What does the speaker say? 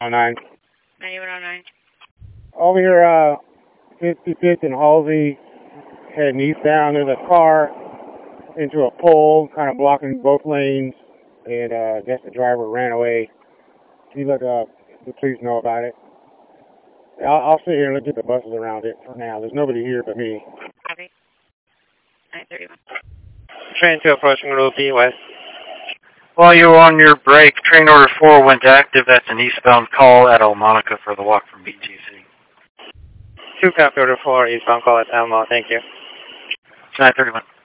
9. 9109. Over here, 55th and Halsey, heading eastbound. There's a car into a pole, kind of blocking both lanes, and I guess the driver ran away. Can you let the police know about it? I'll sit here and look at the buses around it for now. There's nobody here but me. Copy. 931. Train 2 approaching Route B West. While you were on your break, train order 4 went active. That's an eastbound call at Elmonica for the walk from BTC. 2 copy order 4, eastbound call at Elmo. Thank you. 931.